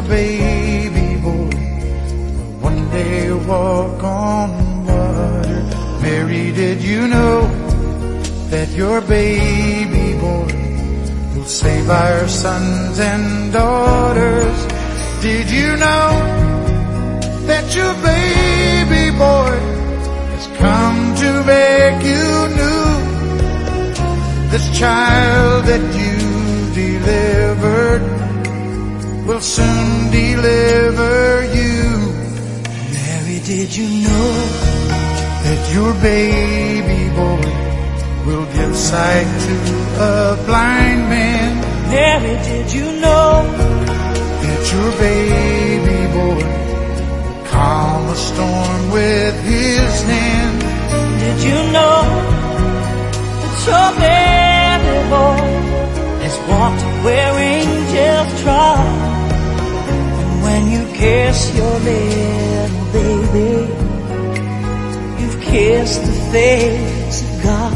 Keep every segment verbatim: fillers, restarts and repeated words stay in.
your baby boy will one day walk on water. Mary, did you know that your baby boy will save our sons and daughters? Did you know that your baby boy has come to make you new? This child that you delivered will soon deliver you. Mary, did you know that your baby boy will give sight to a blind man? Mary, did you know that your baby boy will calm a storm with his hand? Did you know that your baby boy has walked where angels trod? And when you kiss your little baby, you've kissed the face of God.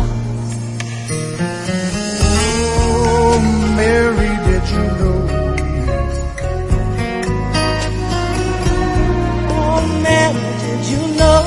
Oh, Mary, did you know? Oh, Mary, did you know?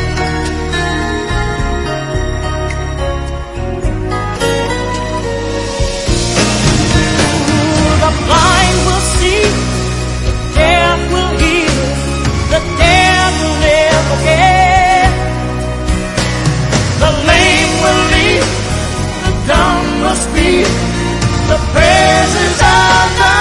The blind will see, the deaf will hear, the dead will live again. The lame will leap, the dumb will speak, the praises of the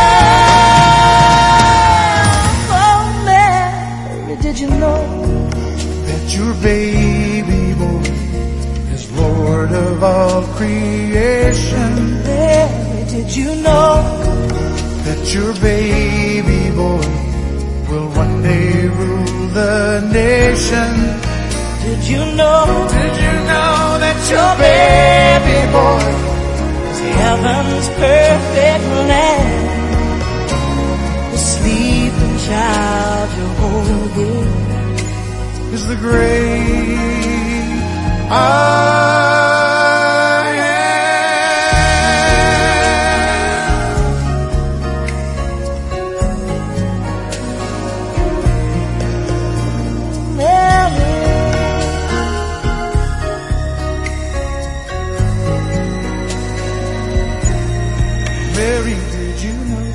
Lamb. Oh, Mary, did you know that your baby boy is Lord of all creation? Mary, did you know that your baby boy will one day rule the nation? Did you know Did you know that your baby boy is heaven's perfect lamb? The sleeping child you're holding is the great I Mary, did you know